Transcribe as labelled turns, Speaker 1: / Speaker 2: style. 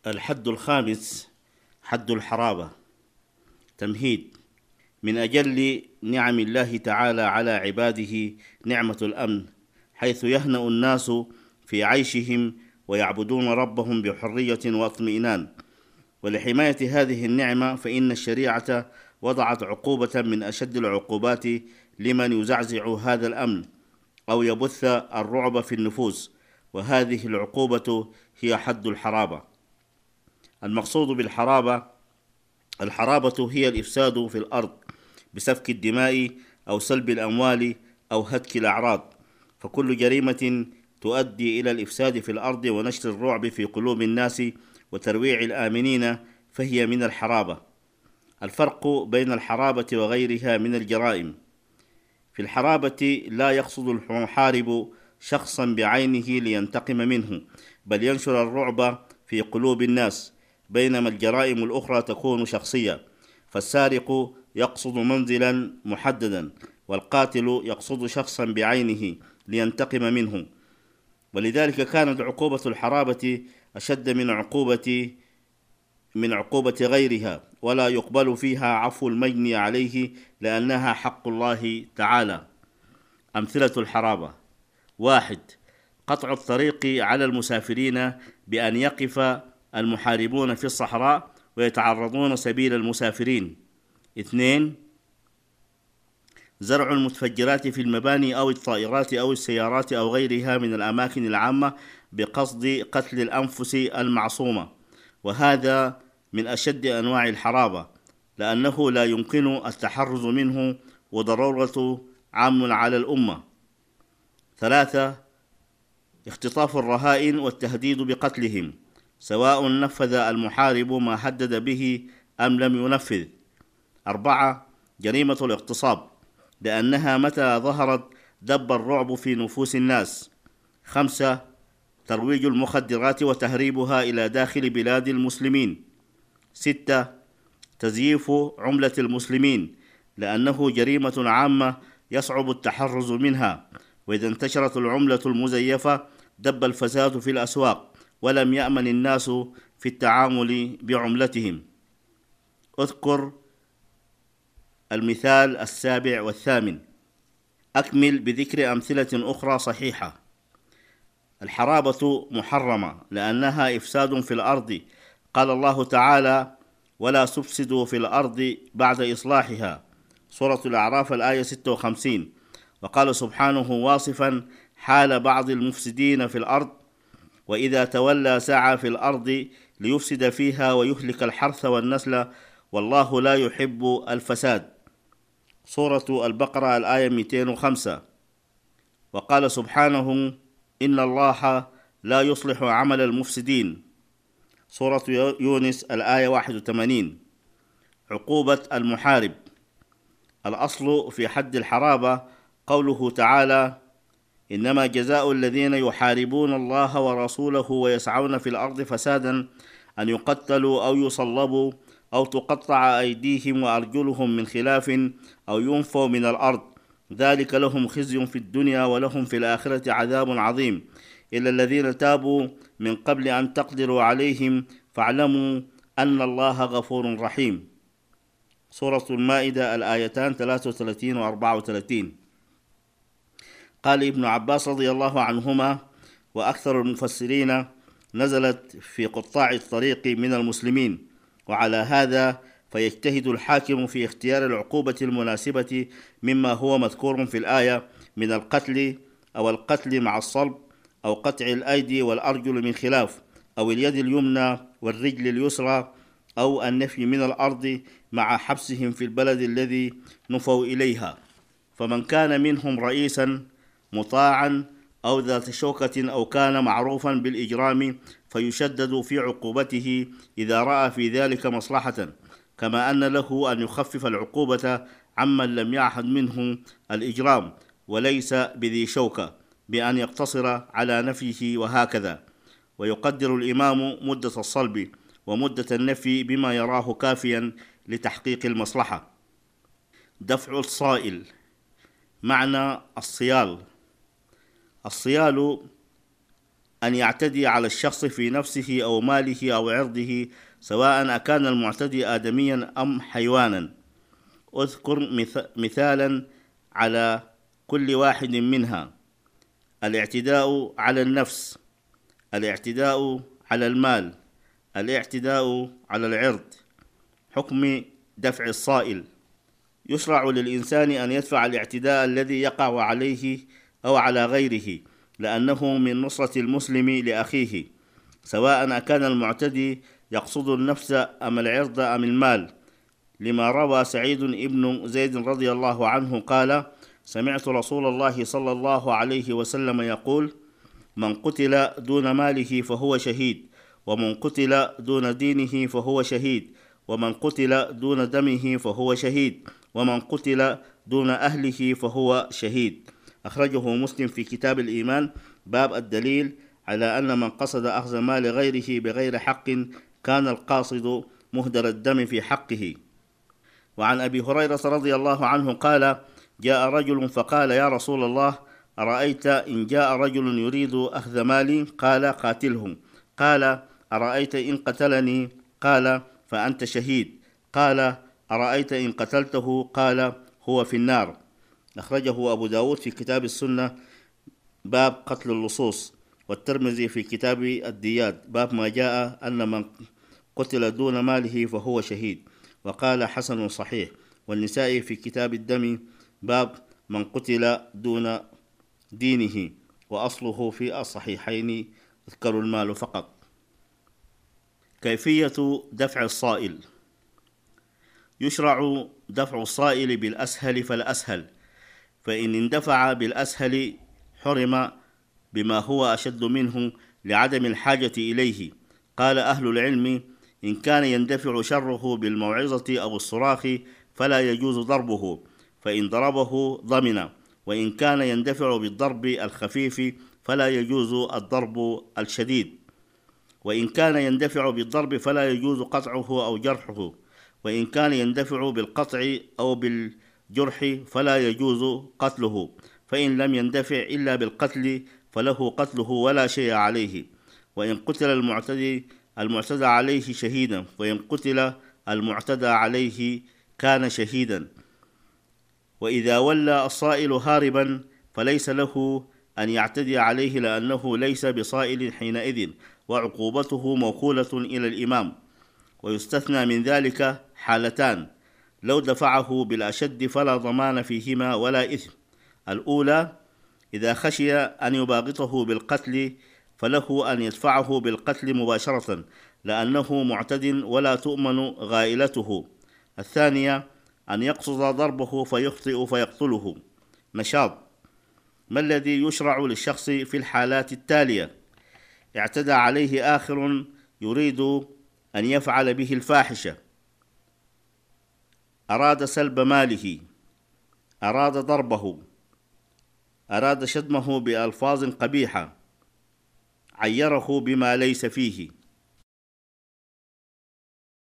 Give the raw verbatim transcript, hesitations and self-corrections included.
Speaker 1: الحد الخامس حد الحرابة. تمهيد. من أجل نعم الله تعالى على عباده نعمة الأمن، حيث يهنأ الناس في عيشهم ويعبدون ربهم بحرية واطمئنان. ولحماية هذه النعمة فإن الشريعة وضعت عقوبة من أشد العقوبات لمن يزعزع هذا الأمن أو يبث الرعب في النفوس، وهذه العقوبة هي حد الحرابة. المقصود بالحرابة: الحرابة هي الإفساد في الأرض بسفك الدماء أو سلب الأموال أو هتك الأعراض، فكل جريمة تؤدي إلى الإفساد في الأرض ونشر الرعب في قلوب الناس وترويع الآمنين فهي من الحرابة. الفرق بين الحرابة وغيرها من الجرائم: في الحرابة لا يقصد المحارب شخصا بعينه لينتقم منه، بل ينشر الرعب في قلوب الناس، بينما الجرائم الأخرى تكون شخصية، فالسارق يقصد منزلا محددا، والقاتل يقصد شخصا بعينه لينتقم منه. ولذلك كانت عقوبة الحرابة أشد من عقوبة من عقوبة غيرها، ولا يقبل فيها عفو المجني عليه لأنها حق الله تعالى. أمثلة الحرابة: واحد، قطع الطريق على المسافرين بأن يقف المحاربون في الصحراء ويتعرضون سبيل المسافرين. اثنين، زرع المتفجرات في المباني أو الطائرات أو السيارات أو غيرها من الأماكن العامة بقصد قتل الأنفس المعصومة، وهذا من أشد أنواع الحرابة لأنه لا يمكن التحرز منه وضرورة عام على الأمة. ثلاثة، اختطاف الرهائن والتهديد بقتلهم، سواء نفذ المحارب ما حدد به أم لم ينفذ. أربعة، جريمة الاغتصاب، لأنها متى ظهرت دب الرعب في نفوس الناس. خمسة، ترويج المخدرات وتهريبها إلى داخل بلاد المسلمين. ستة، تزييف عملة المسلمين، لأنه جريمة عامة يصعب التحرز منها، وإذا انتشرت العملة المزيفة دب الفساد في الأسواق ولم يأمن الناس في التعامل بعملتهم. اذكر المثال السابع والثامن. أكمل بذكر أمثلة أخرى صحيحة. الحرابة محرمة لأنها إفساد في الأرض، قال الله تعالى: ولا تفسدوا في الأرض بعد إصلاحها، سورة الأعراف الآية ستة وخمسين. وقال سبحانه واصفا حال بعض المفسدين في الأرض: وإذا تولى سعى في الأرض ليفسد فيها ويهلك الحرث والنسل والله لا يحب الفساد، سورة البقرة الآية مئتين وخمسة. وقال سبحانه: إن الله لا يصلح عمل المفسدين، سورة يونس الآية واحد وثمانين. عقوبة المحارب: الأصل في حد الحرابة قوله تعالى: إنما جزاء الذين يحاربون الله ورسوله ويسعون في الأرض فسادا أن يقتلوا أو يصلبوا أو تقطع أيديهم وأرجلهم من خلاف أو ينفوا من الأرض، ذلك لهم خزي في الدنيا ولهم في الآخرة عذاب عظيم، إلا الذين تابوا من قبل أن تقدروا عليهم فاعلموا أن الله غفور رحيم، سورة المائدة الآيتان ثلاثة وثلاثين وأربعة وثلاثين. قال ابن عباس رضي الله عنهما وأكثر المفسرين: نزلت في قطاع الطريق من المسلمين، وعلى هذا فيجتهد الحاكم في اختيار العقوبة المناسبة مما هو مذكور في الآية من القتل أو القتل مع الصلب أو قطع الأيدي والأرجل من خلاف أو اليد اليمنى والرجل اليسرى أو النفي من الأرض مع حبسهم في البلد الذي نفوا إليها. فمن كان منهم رئيسا مطاعا أو ذات شوكة أو كان معروفا بالإجرام فيشدد في عقوبته إذا رأى في ذلك مصلحة، كما أن له أن يخفف العقوبة عمن لم يعهد منه الإجرام وليس بذي شوكة بأن يقتصر على نفيه، وهكذا. ويقدر الإمام مدة الصلب ومدة النفي بما يراه كافيا لتحقيق المصلحة. دفع الصائل. معنى الصيال: الصيال أن يعتدي على الشخص في نفسه أو ماله أو عرضه، سواء أكان المعتدي آدميا أم حيوانا. أذكر مثالا على كل واحد منها: الاعتداء على النفس، الاعتداء على المال، الاعتداء على العرض. حكم دفع الصائل: يشرع للإنسان أن يدفع الاعتداء الذي يقع عليه أو على غيره، لأنه من نصرة المسلم لأخيه، سواء أكان المعتدي يقصد النفس أم العرض أم المال، لما روى سعيد بن زيد رضي الله عنه قال: سمعت رسول الله صلى الله عليه وسلم يقول: من قتل دون ماله فهو شهيد، ومن قتل دون دينه فهو شهيد، ومن قتل دون دمه فهو شهيد، ومن قتل دون أهله فهو شهيد. أخرجه مسلم في كتاب الإيمان، باب الدليل على أن من قصد أخذ مال غيره بغير حق كان القاصد مهدر الدم في حقه. وعن أبي هريرة رضي الله عنه قال: جاء رجل فقال: يا رسول الله، أرأيت إن جاء رجل يريد أخذ مالي؟ قال: قاتله. قال: أرأيت إن قتلني؟ قال: فأنت شهيد. قال: أرأيت إن قتلته؟ قال: هو في النار. أخرجه أبو داود في كتاب السنة، باب قتل اللصوص، والترمذي في كتاب الديات، باب ما جاء أن من قتل دون ماله فهو شهيد، وقال: حسن صحيح. والنسائي في كتاب الدم، باب من قتل دون دينه، وأصله في الصحيحين، اذكروا المال فقط. كيفية دفع الصائل: يشرع دفع الصائل بالأسهل فالأسهل، فإن اندفع بالأسهل حرم بما هو أشد منه لعدم الحاجة إليه. قال أهل العلم: إن كان يندفع شره بالموعظة أو الصراخ فلا يجوز ضربه، فإن ضربه ضمن، وإن كان يندفع بالضرب الخفيف فلا يجوز الضرب الشديد، وإن كان يندفع بالضرب فلا يجوز قطعه أو جرحه، وإن كان يندفع بالقطع أو بالجرح فلا يجوز قتله، فإن لم يندفع إلا بالقتل فله قتله ولا شيء عليه. وإن قتل المعتدي المعتدى عليه شهيدا، وإن قتل المعتدى عليه كان شهيدا. وإذا ولى الصائل هاربا فليس له أن يعتدي عليه، لأنه ليس بصائل حينئذ، وعقوبته موكولة إلى الإمام. ويستثنى من ذلك حالتان: لو دفعه بالأشد فلا ضمان فيهما ولا إثم. الأولى: إذا خشي أن يباغته بالقتل فله أن يدفعه بالقتل مباشرة، لأنه معتد ولا تؤمن غائلته. الثانية: أن يقصد ضربه فيخطئ فيقتله. نشاط: ما الذي يشرع للشخص في الحالات التالية؟ اعتدى عليه آخر يريد أن يفعل به الفاحشة، أراد سلب ماله، أراد ضربه، أراد شتمه بألفاظ قبيحة، عيره بما ليس فيه.